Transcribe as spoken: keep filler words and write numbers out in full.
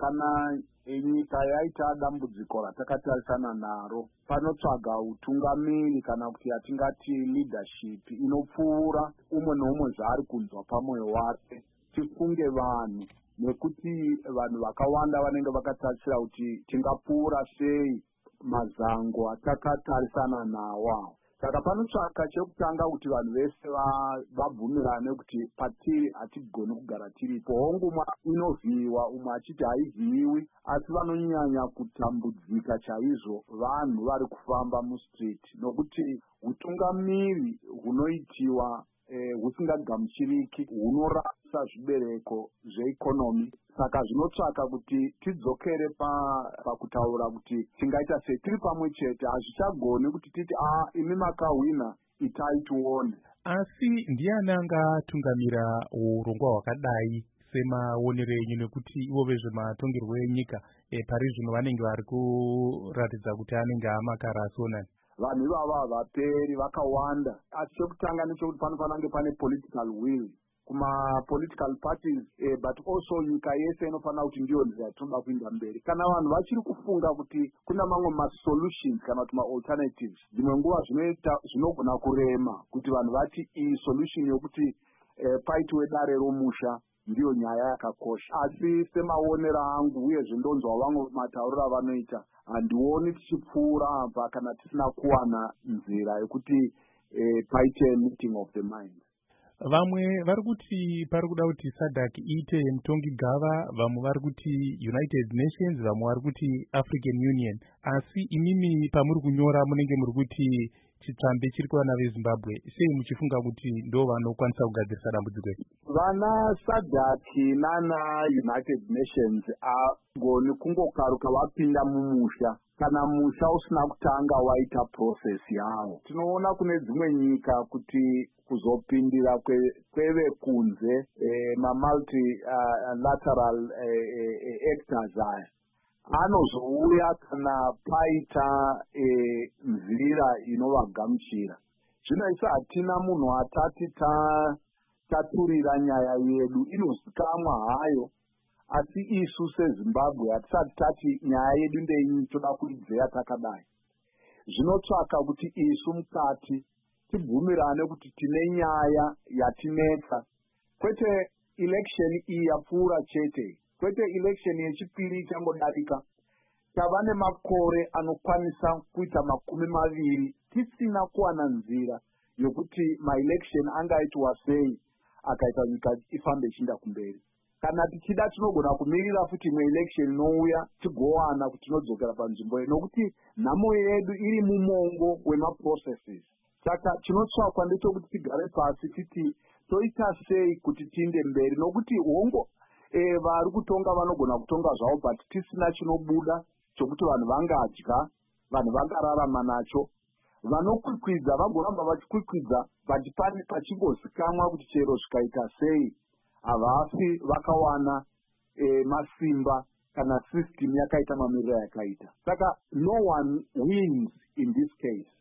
kana nyika yaita dambudziko ratakatarisana naro, panotsvaga utungamiri kana kuti yatingati leadership inopfuura umwe neumwe zvaari kunzwa pamwoyo wake. Tifunge vanhu, nekuti vanhu vakawanda vanenge vakatarisira kuti tingapfuura sei mazango atakatarisana nawo. Saka panotsvaka chekutanga kuti vanhu vese vabvumirane kuti patiri hatigoni kugara tiripo. Honguma inovhiyiwa, umwe achiti haivhiyiwi, asi vanonyanya kutambudzika chaizvo vanhu vari kufamba mustreet, nokuti utungamiri hunoitiwa eh, husingagamuchiriki hunorasa zvibereko zveikonomi. Saka zvinotsvaka kuti tidzokere pakutaura kuti tingaita sei tiri pamwe chete. Hazvichagoni kuti titi ah imi makahwina itai tione. Asi ndiani angatungamira urongwa hwakadai semaonero enyu, nekuti ivo vezvematongerwo enyika e, pari zvino vanenge vari kuratidza kuti anenge amakarasonani? Vanhu ivava havaperi, vakawanda. Asi chekutanga nechekuti panofanira kunge pane political will kuma political parties, eh, but also nyika yese inofanira kuti ndiyo nzira yatinoda kuenda mberi. Kana vanhu vachiri kufunga kuti kuna mamwe ma-solutions kana kuti ma-alternatives, dzimwe nguva zvinoita zvinogona kurema kuti vanhu vati iyi solution yokuti eh, paitwe dare romusha ndiyo nyaya yakakosha. Asi semaonero angu uyezve ndonzwa vamwe matauriro avanoita, handioni tichipfuura apa kana tisina kuwana nzira yekuti eh, paite meeting of the mind. Vamwe vari kuti pari kuda kuti SADC iite mutongigava, vamwe vari kuti United Nations, vamwe vari kuti African Union. Asi imimi pamuri kunyora munenge muri kuti chitsvambe chiri kuvana veZimbabwe. Sei muchifunga kuti ndo vanokwanisa kugadzirisa dambudziko iri? Vana SADC nana United Nations agoni kungokaruka vapinda mumusha kana musha usina kutanga waita process yavo. Tinoona kune dzimwe nyika kuti kuzopindira kweve kunze eh, ma-multilateral uh, eh, eh, actors aya anozouya kana paita eh, nzira inovagamuchira. Zvino isi hatina munhu atati taturira nyaya yedu, inozikamwa hayo, asi isu seZimbabwe hatisati tati nyaya yedu ndeinyi toda kuidzeya takadai. Zvinotsvaka kuti isu mukati tibvumirane kuti tine nyaya yatinetsa, kwete election iyi yapfuura chete, kwete election yechipiri ichangodarika. Tava nemakore anokwanisa kuita makumi maviri tisina kuwana nzira yokuti ma-election angaitwa sei akaita nyika ifambe ichienda kumberi. Kana tichida tinogona kumirira futi imwe election inouya tigowana kuti tinodzokera panzvimbo yedu, nokuti nhamo yedu iri mumongo wema-processes. Saka chinotsvakwa ndechekuti tigare pasi titi toita sei kuti tiende mberi, nokuti hongo eh, vari kutonga vanogona kutonga zvavo, but tisina chinobuda chokuti vanhu vangadya, vanhu vangararama nacho. Vanokwikwidza vagoramba vachikwikwidza, but pachingozikamwa kuti chero zvikaita sei havafi vakawana eh, masimba kana system yakaita mamiriro yakaita. Saka no one wins in this case.